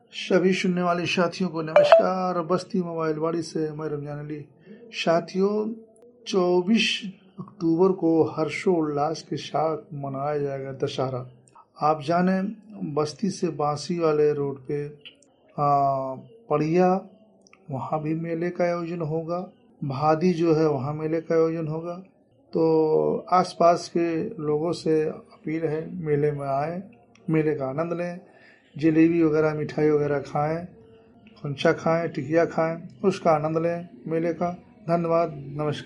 सभी सुनने वाले साथियों को नमस्कार। बस्ती मोबाइल वाड़ी से मैं रमजान अली। साथियों, 24 अक्टूबर को हर्षोल्लास के साथ मनाया जाएगा दशहरा। आप जाने बस्ती से बांसी वाले रोड पे पड़िया, वहाँ भी मेले का आयोजन होगा। भादी जो है वहाँ मेले का आयोजन होगा। तो आसपास के लोगों से अपील है, मेले में आए, मेले का आनंद लें, जलेबी वगैरह मिठाई वगैरह खाएं, खुंचा खाएं, टिकिया खाएं, उसका आनंद लें मेले का। धन्यवाद, नमस्कार।